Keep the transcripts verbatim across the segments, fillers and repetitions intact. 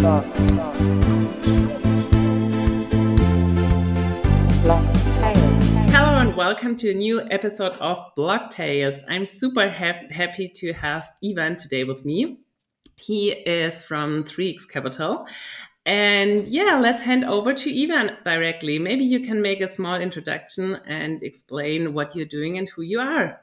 Block, block. Block Tales. Hello and welcome to a new episode of Block Tales. I'm super ha- happy to have Ivan today with me. He is from three X Capital. And yeah, let's hand over to Ivan directly. Maybe you can make a small introduction and explain what you're doing and who you are.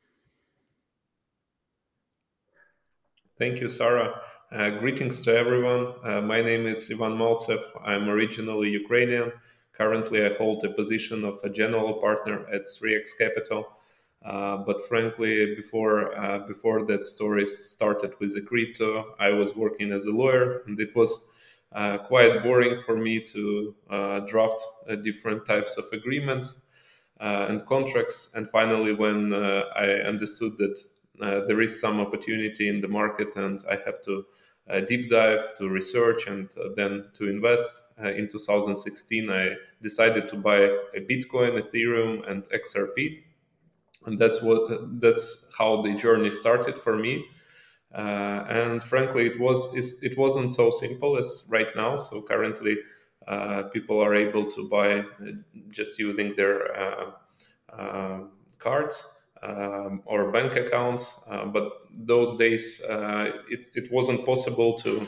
Thank you, Sarah. Uh, greetings to everyone. Uh, my name is Ivan Maltsev. I'm originally Ukrainian. Currently, I hold a position of a general partner at three X Capital. Uh, but frankly, before uh, before that story started with the crypto, I was working as a lawyer, and it was uh, quite boring for me to uh, draft uh, different types of agreements uh, and contracts. And finally, when uh, I understood that uh, there is some opportunity in the market and I have to uh, deep dive to research and uh, then to invest, uh, in two thousand sixteen, I decided to buy a Bitcoin, Ethereum, and X R P. And that's what that's how the journey started for me. Uh, and frankly, it was it wasn't so simple as right now. So currently, uh, people are able to buy uh, just using their uh, uh, cards um, or bank accounts. Uh, but those days, uh, it, it wasn't possible to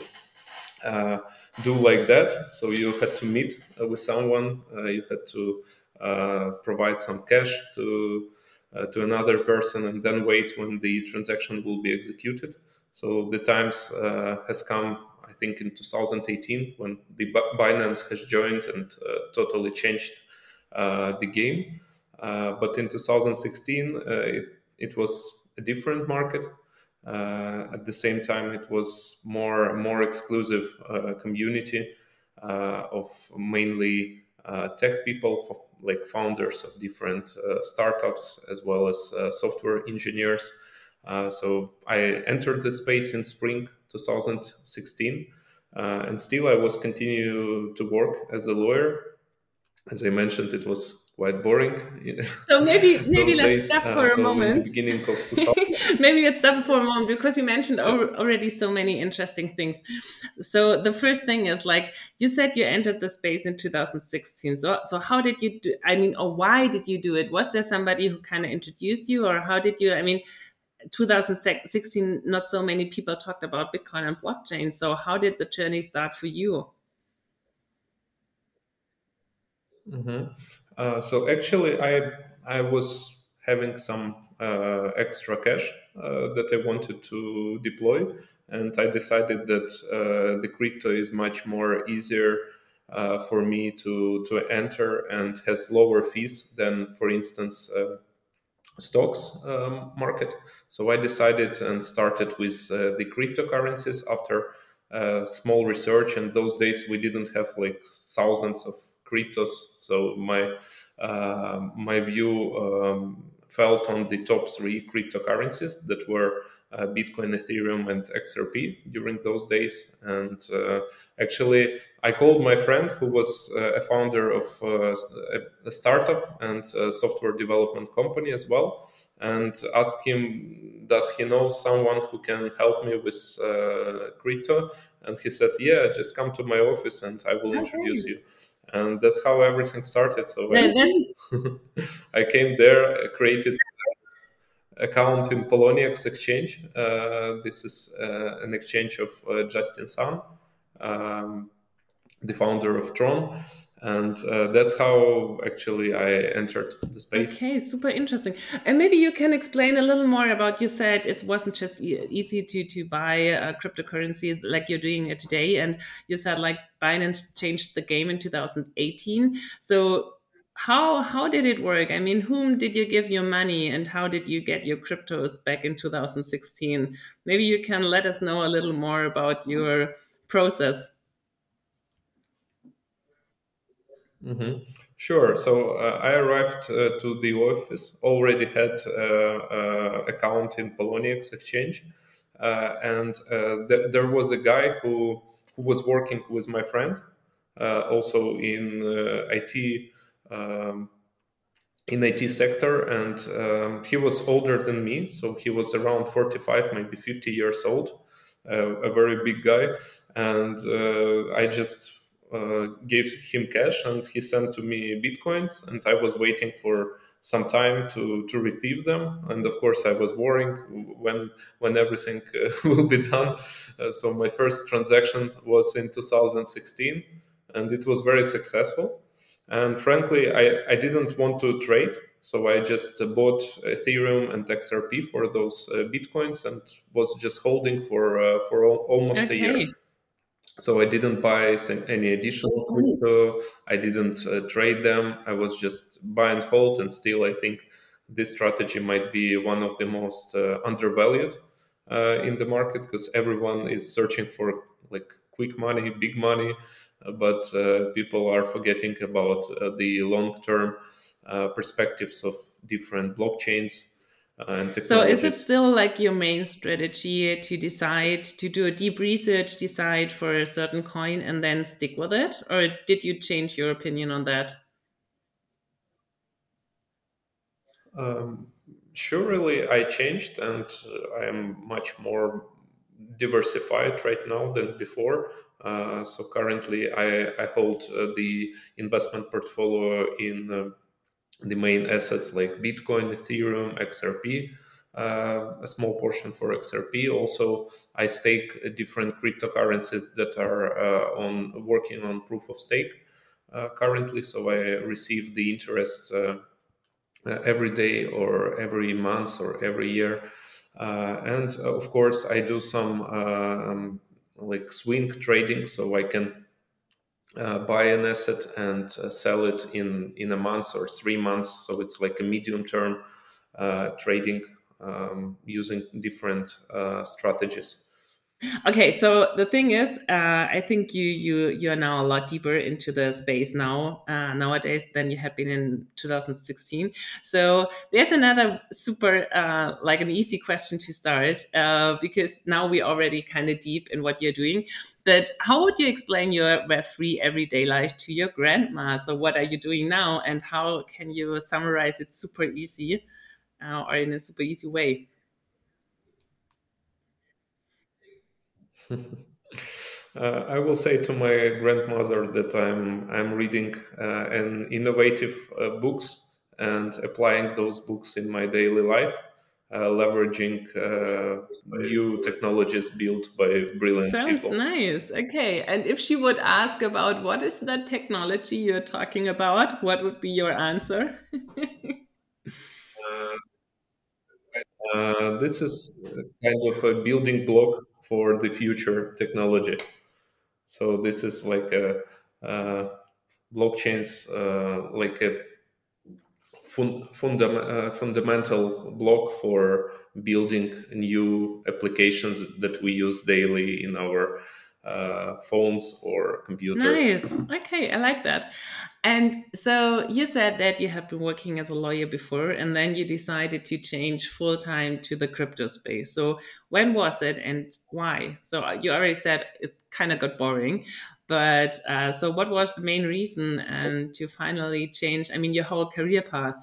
uh, do like that. So you had to meet uh, with someone. Uh, you had to uh, provide some cash to uh, to another person, and then wait when the transaction will be executed. So the times uh, has come, I think, in two thousand eighteen when the Binance has joined and uh, totally changed uh, the game. Uh, but in two thousand sixteen, uh, it, it was a different market. Uh, at the same time, it was more more exclusive uh, community uh, of mainly uh, tech people, f- like founders of different uh, startups, as well as uh, software engineers. Uh, so I entered the space in spring two thousand sixteen, uh, and still I was continue to work as a lawyer. As I mentioned, it was quite boring So maybe maybe those let's days. stop Uh, for a so in the moment. beginning of two thousand, Maybe let's stop for a moment because you mentioned yeah. al- already so many interesting things. So the first thing is, like you said, you entered the space in two thousand sixteen. So so how did you do? I mean, or why did you do it? Was there somebody who kind of introduced you, or how did you? I mean, two thousand sixteen, not so many people talked about Bitcoin and blockchain. So how did the journey start for you? Mhm. Uh, so actually, I I was having some uh, extra cash uh, that I wanted to deploy, and I decided that uh, the crypto is much more easier uh, for me to to enter and has lower fees than, for instance, uh, stocks um, market. So I decided and started with uh, the cryptocurrencies after uh, small research. And those days we didn't have like thousands of cryptos. So my uh, my view um, felt on the top three cryptocurrencies that were uh, Bitcoin, Ethereum, and X R P during those days. And uh, actually, I called my friend who was uh, a founder of uh, a, a startup and a software development company as well, and asked him, does he know someone who can help me with uh, crypto? And he said, yeah, just come to my office and I will introduce Okay. you. And that's how everything started. So That, I, that's I came there, created account in Poloniex exchange. Uh, this is uh, an exchange of uh, Justin Sun, um, the founder of Tron, and uh, that's how actually I entered the space. Okay, super interesting. And maybe you can explain a little more about, you said it wasn't just e- easy to to buy a cryptocurrency like you're doing it today, and you said like Binance changed the game in two thousand eighteen. So how how did it work? I mean, whom did you give your money and how did you get your cryptos back in two thousand sixteen? Maybe you can let us know a little more about your process. hmm Sure. So uh, I arrived uh, to the office, already had uh, uh, account in Poloniex exchange, uh, and uh, th- there was a guy who who was working with my friend, uh, also in uh, I T. Um, in I T sector, and um, he was older than me, so he was around forty-five, maybe fifty years old. uh, a very big guy, and uh, I just uh, gave him cash, and he sent to me bitcoins, and I was waiting for some time to to receive them, and of course I was worrying when when everything uh, will be done. Uh, so my first transaction was in two thousand sixteen, and it was very successful. And frankly, I, I didn't want to trade, so I just uh, bought Ethereum and X R P for those uh, bitcoins and was just holding for uh, for al- almost a year. Okay. So I didn't buy some- any additional crypto. I didn't uh, trade them. I was just buy and hold, and still I think this strategy might be one of the most uh, undervalued uh, in the market, because everyone is searching for like quick money, big money, uh, but uh, people are forgetting about uh, the long-term uh, perspectives of different blockchains uh, and So is it technologies. still like your main strategy to decide to do a deep research, decide for a certain coin and then stick with it? Or did you change your opinion on that? Um, Surely I changed, and uh, I am much more diversified right now than before. Uh, so currently, I, I hold uh, the investment portfolio in uh, the main assets like Bitcoin, Ethereum, X R P. Uh, a small portion for X R P. Also, I stake uh, different cryptocurrencies that are uh, on working on proof of stake uh, currently. So I receive the interest Uh, uh, every day or every month or every year. Uh, and uh, of course, I do some uh, um, like swing trading, so I can uh, buy an asset and uh, sell it in in a month or three months. So it's like a medium term uh, trading um, using different uh, strategies. Okay, so the thing is, uh, I think you you you are now a lot deeper into the space now uh, nowadays than you had been in two thousand sixteen. So there's another super uh, like an easy question to start uh, because now we're already kind of deep in what you're doing. But how would you explain your Web three everyday life to your grandma? So what are you doing now, and how can you summarize it super easy uh, or in a super easy way? Uh, I will say to my grandmother that I'm I'm reading uh, an innovative uh, books and applying those books in my daily life, uh, leveraging uh, new technologies built by brilliant Sounds people. nice. Okay. And if she would ask about what is that technology you're talking about, what would be your answer? Uh, this is kind of a building block for the future technology. So this is like a uh, blockchains, uh, like a fun, fundam, uh, fundamental block for building new applications that we use daily in our uh, phones or computers. Nice. Okay, I like that. And so you said that you have been working as a lawyer before, and then you decided to change full time to the crypto space. So when was it and why? So uh, you already said it kind of got boring, but uh, so what was the main reason and to finally change? I mean, your whole career path.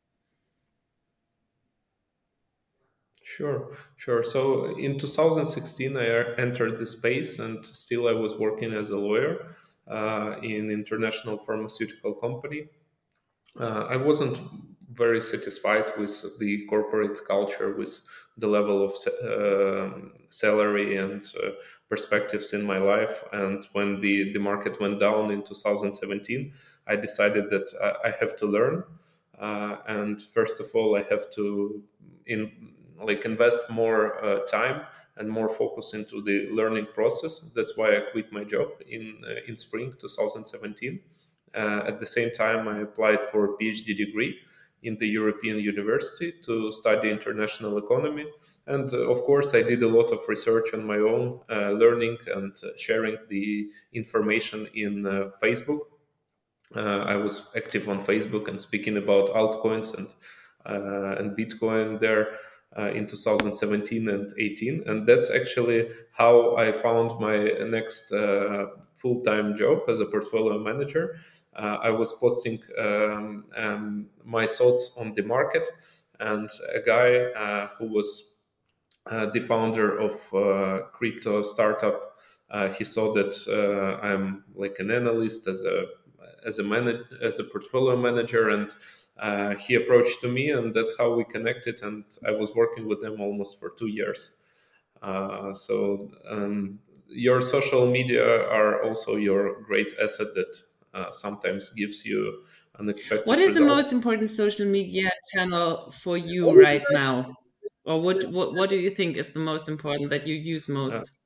Sure, sure. So in two thousand sixteen, I er- entered the space, and still I was working as a lawyer uh, in international pharmaceutical company. uh, I wasn't very satisfied with the corporate culture, with the level of sa- um salary and uh, perspectives in my life. And when the, the market went down in two thousand seventeen, I decided that I, I have to learn. Uh, and first of all, I have to in like invest more uh, time and more focus into the learning process. That's why I quit my job in uh, in spring two thousand seventeen. Uh, at the same time, I applied for a PhD degree in the European University to study international economy. And uh, of course, I did a lot of research on my own, uh, learning and uh, sharing the information in uh, Facebook. Uh, I was active on Facebook and speaking about altcoins and uh, and Bitcoin there uh, in two thousand seventeen and eighteen, and that's actually how I found my next uh, full time job as a portfolio manager. Uh, I was posting um, um, my thoughts on the market, and a guy uh, who was uh, the founder of uh, crypto startup. Uh, he saw that uh, I'm like an analyst as a as a manage, as a portfolio manager, and uh, he approached to me, and that's how we connected. And I was working with them almost for two years. Uh, so um, your social media are also your great asset that uh, sometimes gives you What unexpected is the most results. important social media channel for you right now? Or what, what, what do you think is the most important that you use Uh, most?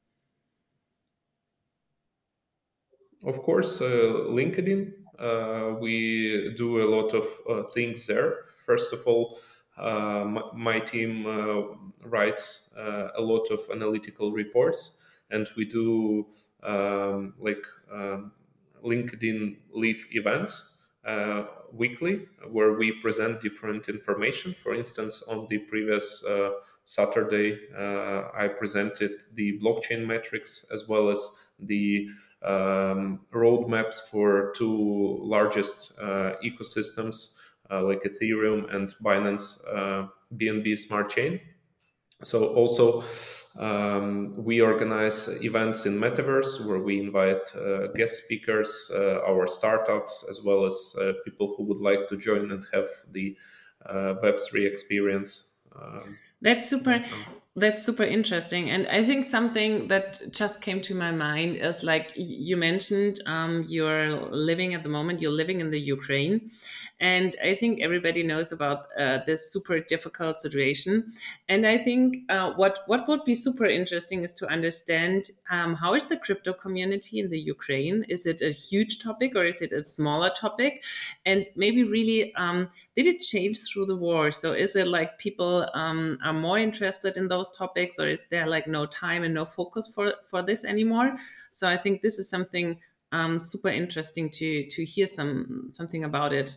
Of course, uh, LinkedIn. Uh, we do a lot of uh, things there. First of all, uh, my, my team uh, writes uh, a lot of analytical reports, and we do um, like um, LinkedIn Live events uh, weekly, where we present different information. For instance, on the previous uh, Saturday, uh, I presented the blockchain metrics as well as the um, roadmaps for two largest uh, ecosystems uh, like Ethereum and Binance uh, B N B Smart Chain. So also um, we organize events in Metaverse where we invite uh, guest speakers, uh, our startups, as well as uh, people who would like to join and have the uh, Web three experience. Um, That's super. right now. That's super interesting. And I think something that just came to my mind is like y- you mentioned, um, you're living at the moment, you're living in the Ukraine. And I think everybody knows about uh, this super difficult situation. And I think uh, what, what would be super interesting is to understand um, how is the crypto community in the Ukraine? Is it a huge topic or is it a smaller topic? And maybe really, um, did it change through the war? So is it like people um, are more interested in those topics, or is there like no time and no focus for for this anymore? So I think this is something um, super interesting to to hear some something about it.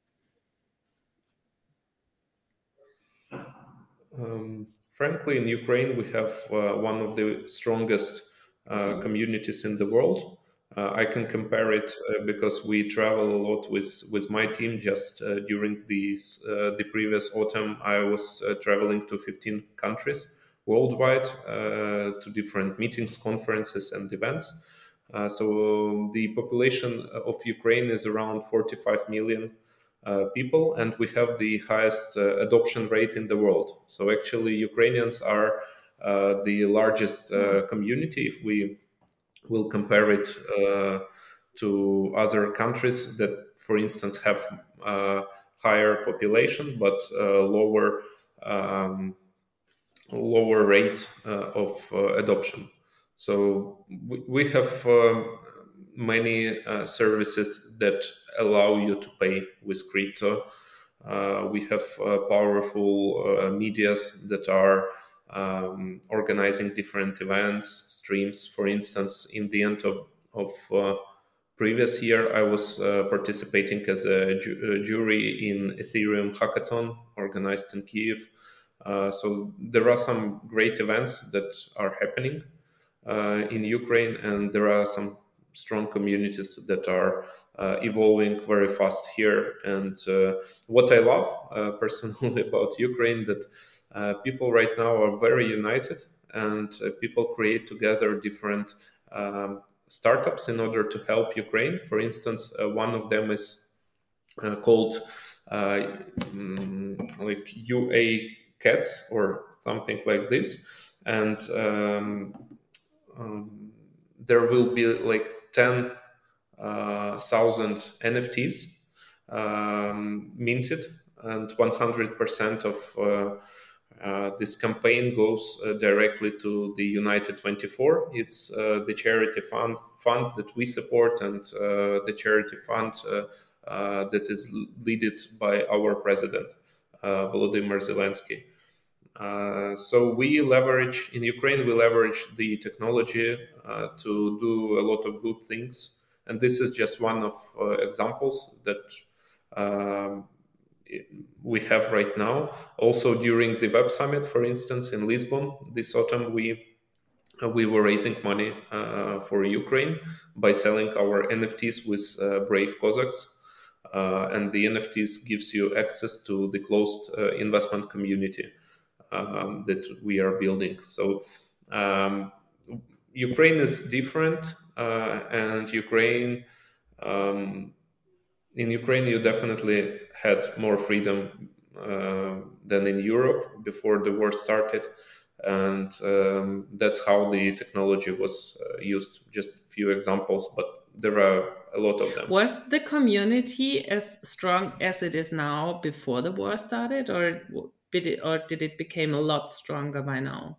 Um, frankly, in Ukraine, we have uh, one of the strongest uh, communities in the world. Uh, I can compare it uh, because we travel a lot with, with my team. Just uh, during these, uh, the previous autumn, I was uh, traveling to fifteen countries worldwide uh, to different meetings, conferences, and events. Uh, so the population of Ukraine is around forty-five million uh, people, and we have the highest uh, adoption rate in the world. So actually, Ukrainians are uh, the largest uh, community if we will compare it uh, to other countries that, for instance, have uh, higher population but uh, lower um, lower rate uh, of uh, adoption. So we, we have um many uh, services that allow you to pay with crypto. Uh, we have uh, powerful uh, medias that are um, organizing different events, streams. For instance, in the end of, of uh, previous year, I was uh, participating as a, ju- a jury in Ethereum hackathon organized in Kiev. Uh, so there are some great events that are happening uh, in Ukraine, and there are some strong communities that are uh, evolving very fast here. And uh, what I love uh, personally about Ukraine that uh, people right now are very united, and uh, people create together different um, startups in order to help Ukraine. For instance, uh, one of them is uh, called uh, mm, like U A Cats or something like this, and um, um, there will be like ten uh, thousand N F Ts um, minted, and one hundred percent of uh, uh, this campaign goes uh, directly to the United twenty-four. It's uh, the charity fund fund that we support, and uh, the charity fund uh, uh, that is led by our president, uh, Volodymyr Zelensky. Uh, so we leverage in Ukraine. We leverage the technology uh, to do a lot of good things, and this is just one of uh, examples that um, it- we have right now. Also, during the Web Summit, for instance, in Lisbon this autumn, we uh, we were raising money uh, for Ukraine by selling our N F Ts with uh, Brave Cossacks, uh, and the N F Ts gives you access to the closed uh, investment community. um, that we are building. So um, Ukraine is different, uh, and Ukraine um, in Ukraine you definitely had more freedom uh, than in Europe before the war started, and um, that's how the technology was uh, used. Just a few examples, but there are a lot of them. Was the community as strong as it is now before the war started, or did it, or did it become a lot stronger by now?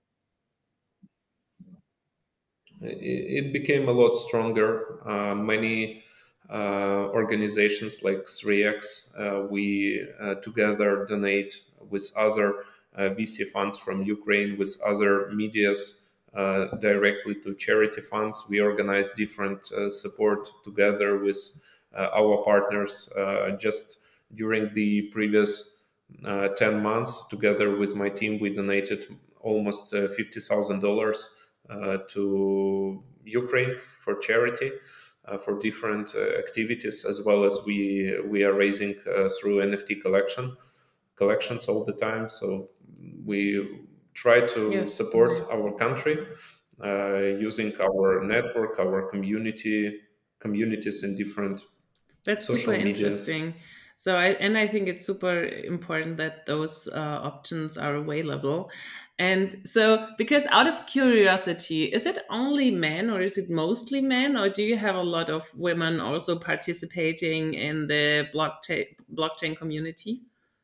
It it became a lot stronger. Uh, many uh, organizations like three X, uh, we uh, together donate with other uh, V C funds from Ukraine, with other medias uh, directly to charity funds. We organize different uh, support together with uh, our partners. Uh, just during the previous uh, ten months, together with my team, we donated almost uh, fifty thousand dollars uh, to Ukraine for charity, uh, for different uh, activities, as well as we we are raising uh, through N F T collection collections all the time. So we try to Yes, support nice. our country uh, using our network, our community communities in different That's super social medias. interesting. So I and I think it's super important that those uh, options are available. And so, because out of curiosity, is it only men or is it mostly men, or do you have a lot of women also participating in the blockchain blockchain community?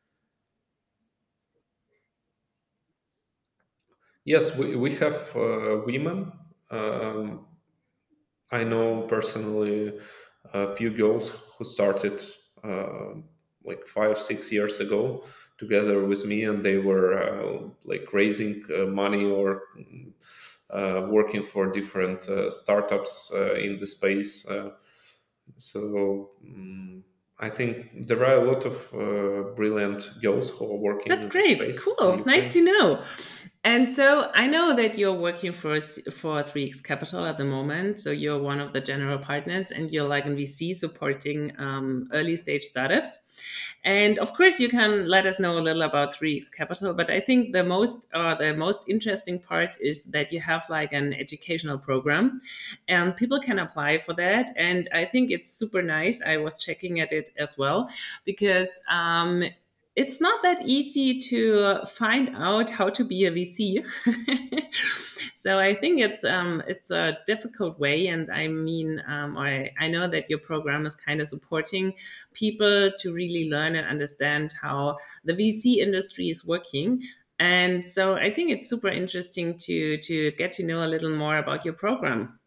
Yes, we, we have uh, women. Um, I know personally a few girls who started uh, like five, six years ago together with me, and they were uh, like raising uh, money or uh, working for different uh, startups uh, in the space. Uh, so um, I think there are a lot of uh, brilliant girls who are working That's in this great. space in Cool. Nice Ukraine. to know. And so I know that you're working for for three X Capital at the moment. So you're one of the general partners, and you're like in V C supporting um, early stage startups. And of course, you can let us know a little about three X Capital. But I think the most uh, the most interesting part is that you have like an educational program, and people can apply for that. And I think it's super nice. I was checking at it as well because. Um, it's not that easy to find out how to be a V C. So I think it's um, it's a difficult way, and I mean, um, I I know that your program is kind of supporting people to really learn and understand how the V C industry is working. And so I think it's super interesting to to get to know a little more about your program.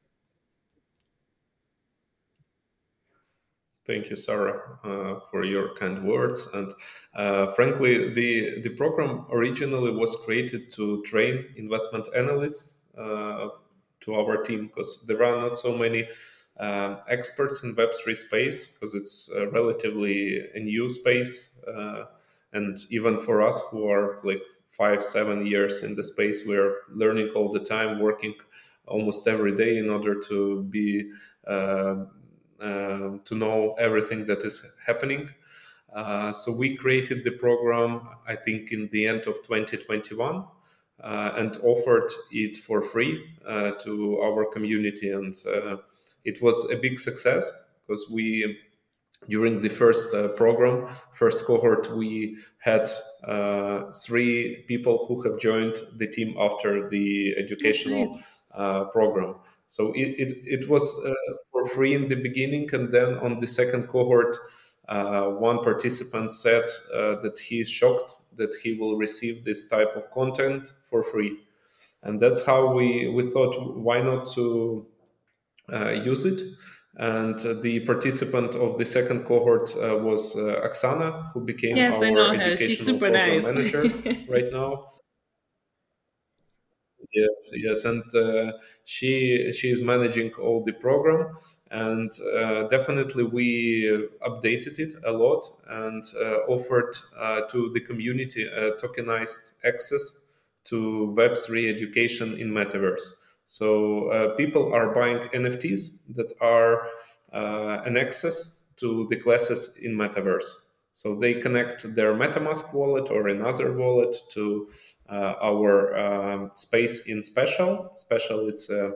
Thank you, Sarah, uh, for your kind words. And uh, frankly, the the program originally was created to train investment analysts uh, to our team because there are not so many um, experts in Web three space because it's uh, relatively a new space. Uh, and even for us who are like five, seven years in the space, we're learning all the time, working almost every day in order to be uh, uh, to know everything that is happening. Uh, so we created the program, I think, in the end of twenty twenty-one, uh, and offered it for free uh, to our community, and uh, it was a big success because we during the first uh, program, first cohort, we had uh, three people who have joined the team after the That's educational nice. uh, program. So it, it, it was uh, for free in the beginning, and then on the second cohort, uh, one participant said uh, that he is shocked that he will receive this type of content for free, and that's how we we thought why not to uh, use it. And uh, the participant of the second cohort uh, was uh, Oksana, who became Yes, I our know her. She's educational super program nice. manager right now. Yes, yes, and uh, she she is managing all the program, and uh, definitely we uh, updated it a lot and uh, offered uh, to the community uh, tokenized access to Web three education in metaverse. So uh, people are buying N F Ts that are uh, an access to the classes in metaverse. So they connect their MetaMask wallet or another wallet to uh, our um, space in Special. Special, it's a,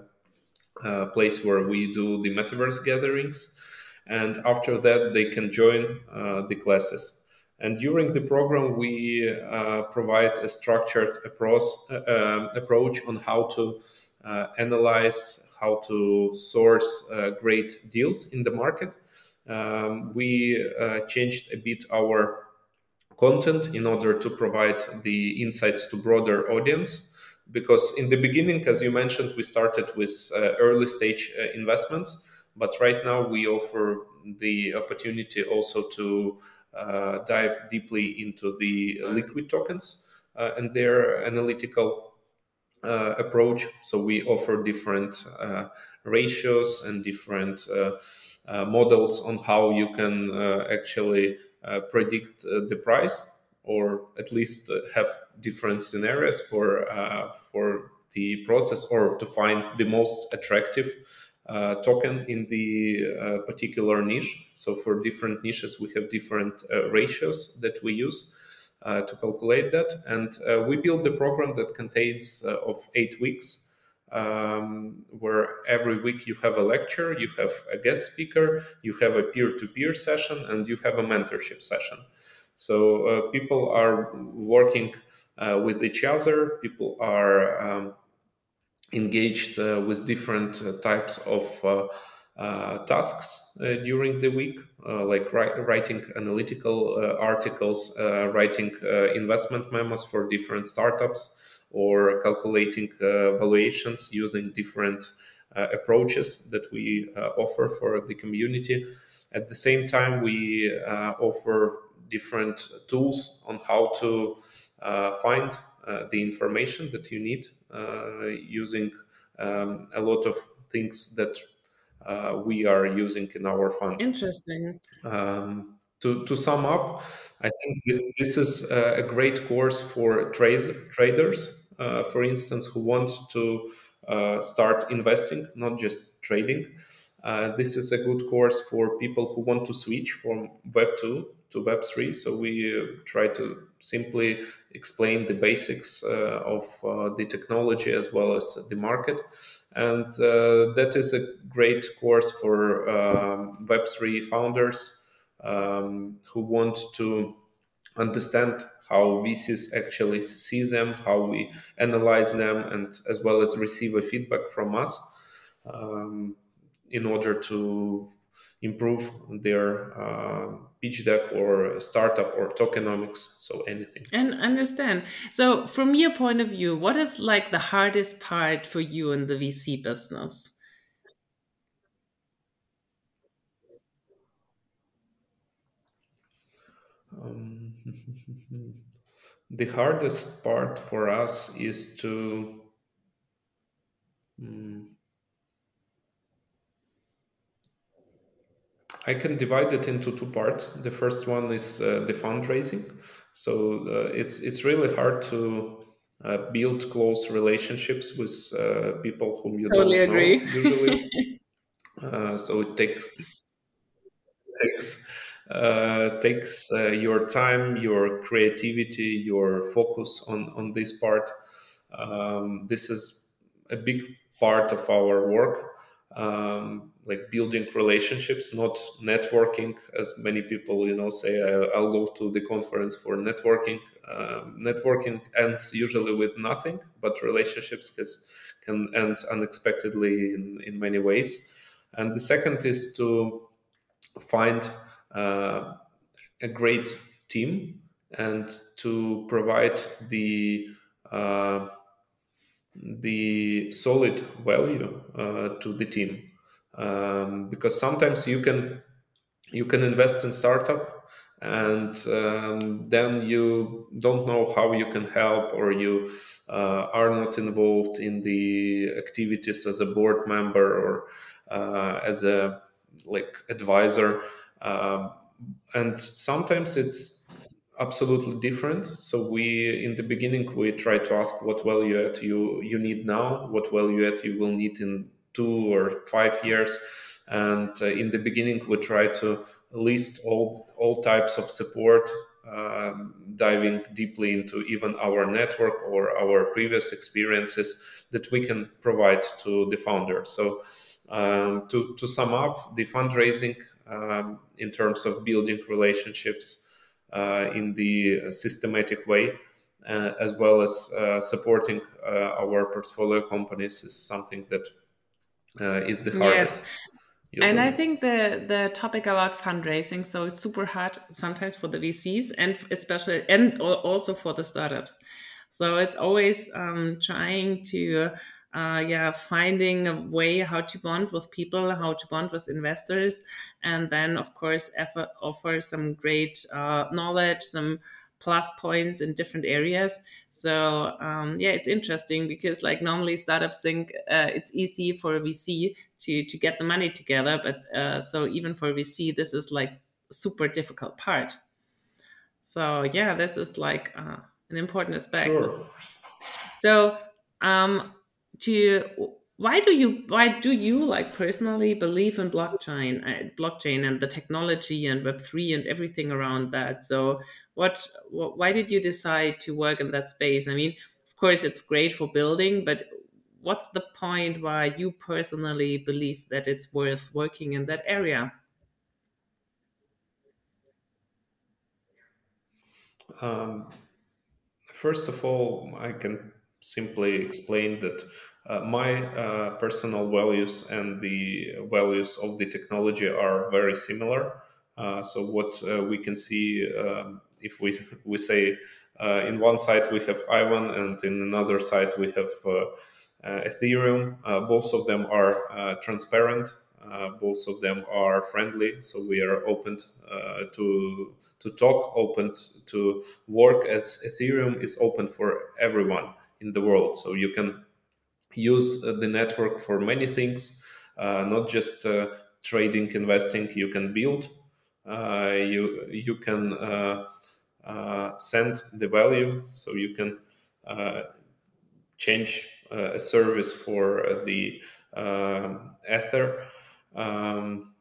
a place where we do the metaverse gatherings. And after that, they can join uh, the classes. And during the program, we uh, provide a structured approach, uh, approach on how to uh, analyze, how to source uh, great deals in the market. Um, we uh, changed a bit our content in order to provide the insights to broader audience, because in the beginning, as you mentioned, we started with uh, early stage uh, investments, but right now we offer the opportunity also to uh, dive deeply into the liquid tokens uh, and their analytical uh, approach. So we offer different uh, ratios and different uh, uh, models on how you can uh, actually uh, predict uh, the price, or at least uh, have different scenarios for uh, for the process, or to find the most attractive uh, token in the uh, particular niche. So for different niches, we have different uh, ratios that we use uh, to calculate that. And uh, we build the program that contains uh, of eight weeks, um, where every week you have a lecture, you have a guest speaker, you have a peer-to-peer session, and you have a mentorship session. So uh, people are working uh, with each other. People are um, engaged uh, with different uh, types of uh, uh, tasks uh, during the week, uh, like ri- writing analytical uh, articles, uh, writing uh, investment memos for different startups, or calculating uh, valuations using different uh, approaches that we uh, offer for the community. At the same time, we uh, offer different tools on how to uh, find uh, the information that you need, uh, using um, a lot of things that uh, we are using in our fund. Interesting. Um, to, to sum up, I think that this is a a great course for tra- traders, uh, for instance, who want to uh, start investing, not just trading. Uh, this is a good course for people who want to switch from Web two to Web three. So we uh, try to simply explain the basics uh, of uh, the technology as well as the market. And uh, that is a great course for um, Web three founders um, who want to understand how V Cs actually see them, how we analyze them, and as well as receive a feedback from us, um, in order to improve their uh, pitch deck or startup or tokenomics, so anything. And understand. So, from your point of view, what is like the hardest part for you in the V C business? Um, the hardest part for us is to mm, I can divide it into two parts. The first one is uh, the fundraising. So uh, it's it's really hard to uh, build close relationships with uh, people whom you Totally don't know agree. usually. Uh, so it takes takes uh, takes uh, your time, your creativity, your focus on on this part. Um, this is a big part of our work, um, like building relationships, not networking, as many people you know say. I, I'll go to the conference for networking. Um, networking ends usually with nothing, but relationships can can end unexpectedly in in many ways. And the second is to find uh, a great team and to provide the uh, the solid value uh, to the team, um, because sometimes you can you can invest in startup, and um, then you don't know how you can help, or you uh, are not involved in the activities as a board member, or uh, as a like advisor. Um, and sometimes it's absolutely different. So we in the beginning we try to ask what value add you you need now, what value add you will need in two or five years. And uh, in the beginning we try to list all all types of support, um, diving deeply into even our network or our previous experiences that we can provide to the founder. So um, to, to sum up, the fundraising um, in terms of building relationships uh, in the systematic way, uh, as well as uh, supporting uh, our portfolio companies, is something that uh, is the Yes. hardest And I usually. think the the topic about fundraising, so it's super hard sometimes for the V Cs and especially and al- also for the startups. So it's always um, trying to, uh, yeah, finding a way how to bond with people, how to bond with investors, and then of course effort, offer some great uh, knowledge, some plus points in different areas. So um, yeah, it's interesting because like normally startups think uh, it's easy for a V C to to get the money together, but uh, so even for V C this is like a super difficult part. So yeah, this is like uh, an important aspect. Sure. So um to why do you why do you like personally believe in blockchain uh, blockchain and the technology and web three and everything around that? So what, what why did you decide to work in that space? I mean, of course it's great for building, but what's the point why you personally believe that it's worth working in that area? Um, First of all, I can simply explain that uh, my uh, personal values and the values of the technology are very similar. Uh, so what uh, we can see, um, if we we say uh, in one side we have Ivan and in another side we have uh, uh, Ethereum. Uh, both of them are uh, transparent. Uh, both of them are friendly. So we are open uh, to to talk, open to work, as Ethereum is open for everyone in the world. So you can use uh, the network for many things, uh, not just uh, trading, investing. You can build, uh, you you can uh, uh, send the value, so you can uh, change uh, a service for uh, the um Ether. Um,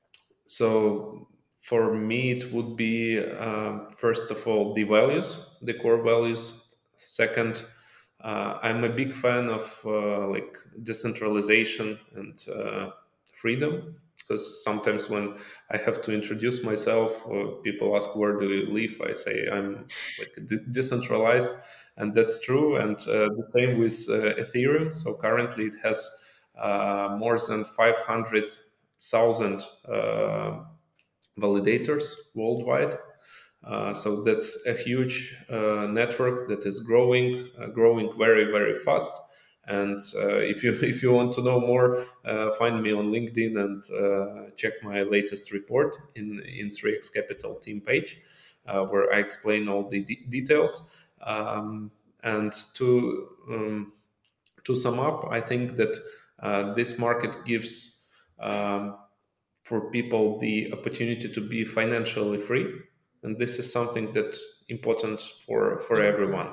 so for me, it would be um, first of all the values, the core values. Second, uh, I'm a big fan of uh, like decentralization and uh, freedom, because sometimes when I have to introduce myself, or people ask where do you live, I say I'm like de- decentralized, and that's true. And uh, the same with uh, Ethereum. So currently, it has uh, more than five hundred thousand uh, validators worldwide. Uh, so that's a huge uh, network that is growing, uh, growing very, very fast. And uh, if you if you want to know more, uh, find me on LinkedIn and uh, check my latest report in in three x Capital team page, uh, where I explain all the de- details. Um, and to um, to sum up, I think that uh, this market gives um, for people the opportunity to be financially free, and this is something that important for for everyone.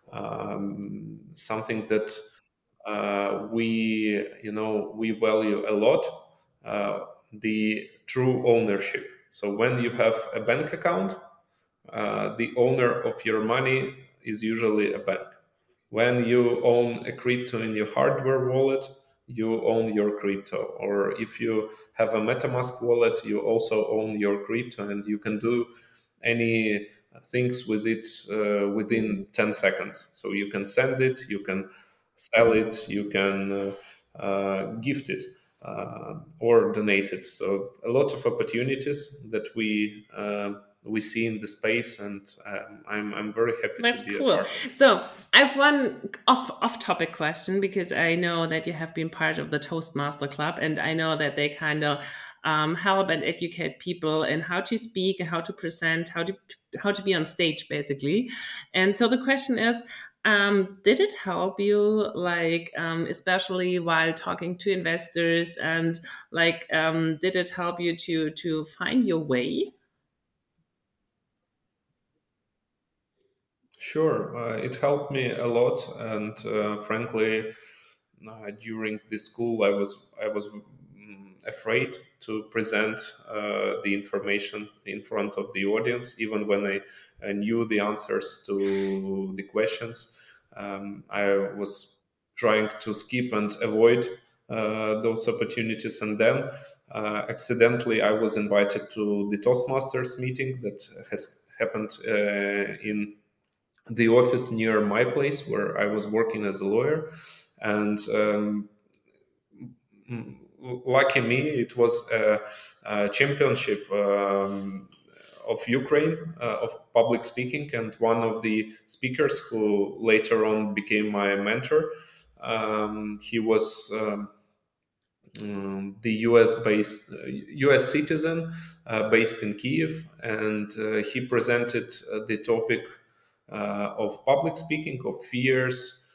Um, something that uh, we you know we value a lot, uh, the true ownership. So when you have a bank account, uh, the owner of your money is usually a bank. When you own a crypto in your hardware wallet, you own your crypto. Or if you have a MetaMask wallet, you also own your crypto, and you can do any things with it uh, within ten seconds. So you can send it, you can sell it, you can uh, uh, gift it. Uh, or donate it. So a lot of opportunities that we uh, we see in the space, and um, I'm I'm very happy to That's be a cool. part of it. So I have one off off topic question because I know that you have been part of the Toastmaster Club, and I know that they kind of um, help and educate people in how to speak and how to present, how to how to be on stage, basically. And so the question is, um, did it help you, like um, especially while talking to investors, and like um, did it help you to to find your way? Sure, uh, it helped me a lot, and uh, frankly, uh, during the school, I was I was mm, afraid to present uh, the information in front of the audience, even when I, I knew the answers to the questions. Um, I was trying to skip and avoid uh, those opportunities, and then uh, accidentally I was invited to the Toastmasters meeting that has happened uh, in the office near my place where I was working as a lawyer. And um, mm, lucky me, it was a, a championship um, of Ukraine uh, of public speaking, and one of the speakers who later on became my mentor, um, he was um, um, the U S based uh, U S citizen uh, based in Kiev, and uh, he presented uh, the topic uh, of public speaking, of fears,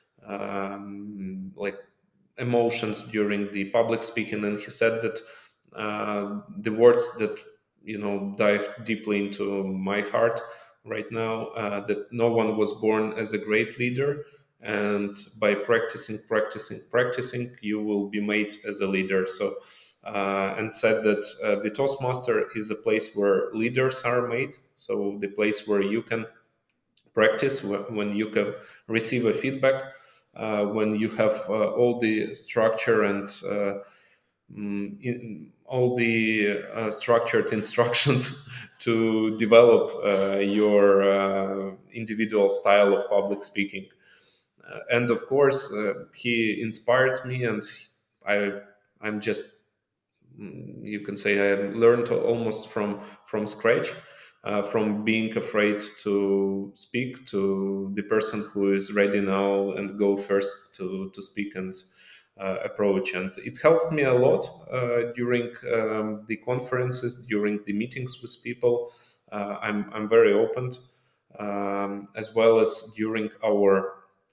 um, like emotions during the public speaking, and he said that uh, the words that you know dive deeply into my heart right now, uh, that no one was born as a great leader, and by practicing practicing practicing you will be made as a leader. So uh, and said that uh, the Toastmaster is a place where leaders are made, so the place where you can practice, wh- when you can receive a feedback, uh, when you have uh, all the structure and uh, mm, in, all the uh, structured instructions to develop uh, your uh, individual style of public speaking. Uh, and of course, uh, he inspired me, and I, I'm just, mm, you can say, I learned almost from from scratch, uh, from being afraid to speak to the person who is ready now and go first to to speak and uh, approach. And it helped me a lot uh, during um, the conferences, during the meetings with people. Uh, I'm I'm very open, um, as well as during our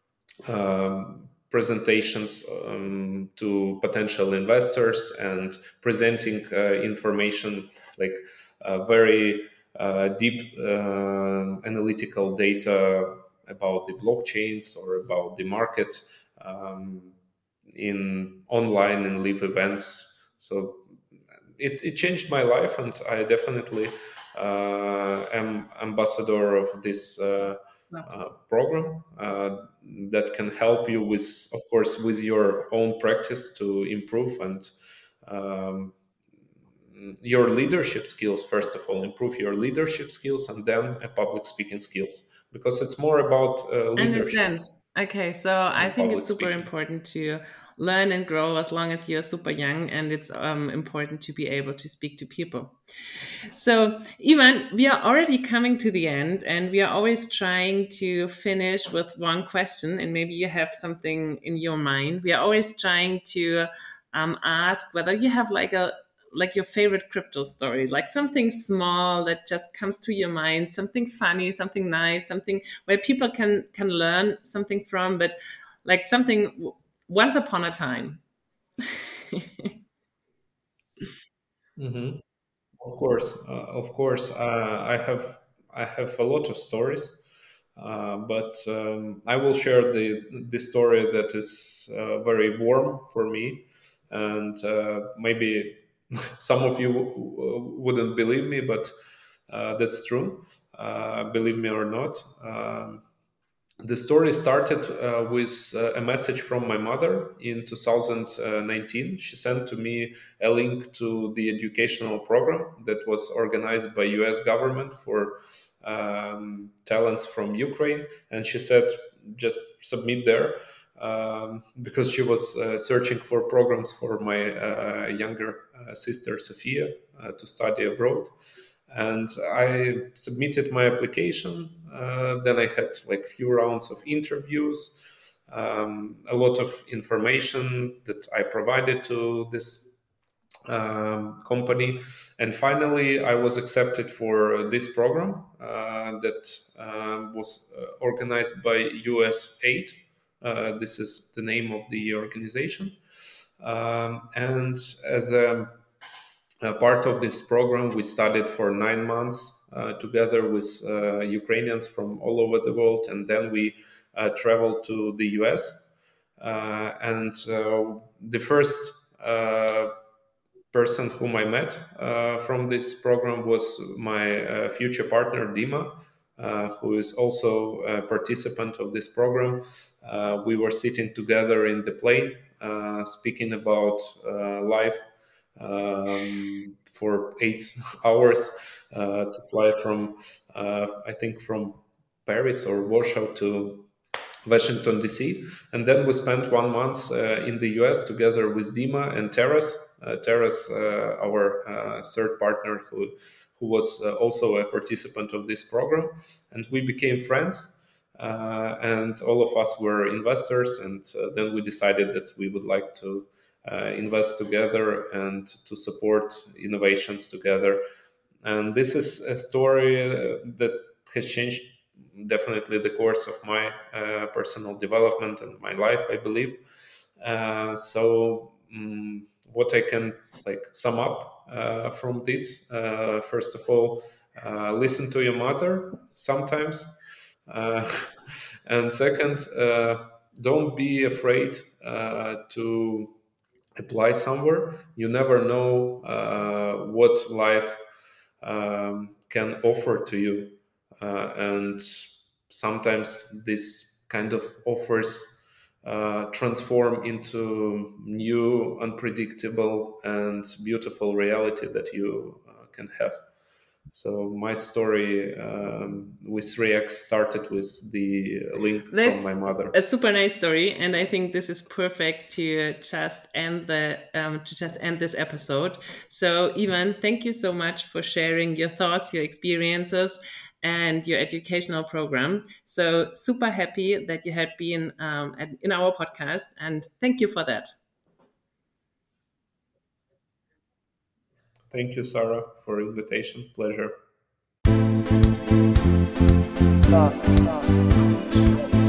um, presentations um, to potential investors and presenting uh, information like uh, very uh, deep uh, analytical data about the blockchains or about the market um, in online and live events. So it, it changed my life, and I definitely uh, am ambassador of this uh, uh, program uh, that can help you with, of course, with your own practice to improve and um, your leadership skills. First of all, improve your leadership skills, and then uh, public speaking skills, because it's more about uh, leadership Understand. Okay, so I than think public it's super speaking. important to learn and grow as long as you're super young, and it's um, important to be able to speak to people. So, Ivan, we are already coming to the end, and we are always trying to finish with one question, and maybe you have something in your mind. We are always trying to um, ask whether you have like a like your favorite crypto story, like something small that just comes to your mind, something funny, something nice, something where people can can learn something from, but like something w- once upon a time. Mhm. Of course, uh, of course, uh, I have I have a lot of stories, uh, but um, I will share the the story that is uh, very warm for me, and uh, maybe some of you w- w- wouldn't believe me, but uh, that's true. Uh, believe me or not. Um, the story started uh, with uh, a message from my mother in two thousand nineteen. She sent to me a link to the educational program that was organized by U S government for um, talents from Ukraine, and she said just submit there, um, because she was uh, searching for programs for my uh, younger uh, sister Sophia uh, to study abroad. And I submitted my application. Uh, then I had like few rounds of interviews, um, a lot of information that I provided to this um, company, and finally I was accepted for this program uh, that um, was uh, organized by U S Aid. Uh, this is the name of the organization, um, and as a uh, part of this program, we studied for nine months uh, together with uh, Ukrainians from all over the world, and then we uh, traveled to the U S. Uh, and uh, the first uh, person whom I met uh, from this program was my uh, future partner, Dima, uh, who is also a participant of this program. Uh, we were sitting together in the plane, uh, speaking about uh, life um, for eight hours uh, to fly from, uh, I think, from Paris or Warsaw to Washington, D C. And then we spent one month uh, in the U S together with Dima and Teras. Uh, Teras, uh, our uh, third partner, who, who was uh, also a participant of this program. And we became friends. Uh, and all of us were investors. And uh, then we decided that we would like to uh, invest together and to support innovations together. And this is a story uh, that has changed definitely the course of my uh, personal development and my life, I believe. Uh, so, um, what I can like sum up uh, from this, uh, first of all, uh, listen to your mother sometimes, uh, and second, uh, don't be afraid uh, to apply somewhere. You never know uh, what life um, can offer to you, uh, and sometimes this kind of offers uh, transform into new, unpredictable, and beautiful reality that you uh, can have. So my story um, with React started with the link from That's my mother. a super nice story, and I think this is perfect to just end the um, to just end this episode. So, Ivan, thank you so much for sharing your thoughts, your experiences, and your educational program. So, super happy that you had been um, at, in our podcast, and thank you for that. Thank you, Sarah, for invitation. Pleasure.